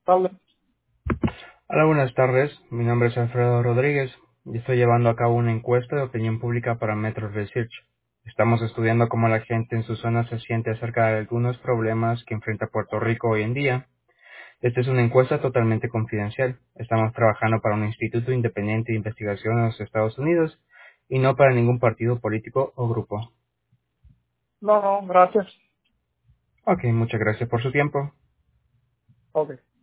Habla. Hola, buenas tardes. Mi nombre es Alfredo Rodríguez y estoy llevando a cabo una encuesta de opinión pública para Metro Research. Estamos estudiando cómo la gente en su zona se siente acerca de algunos problemas que enfrenta Puerto Rico hoy en día. Esta es una encuesta totalmente confidencial. Estamos trabajando para un instituto independiente de investigación en los Estados Unidos y no para ningún partido político o grupo. No, no, gracias. Ok, muchas gracias por su tiempo. Ok.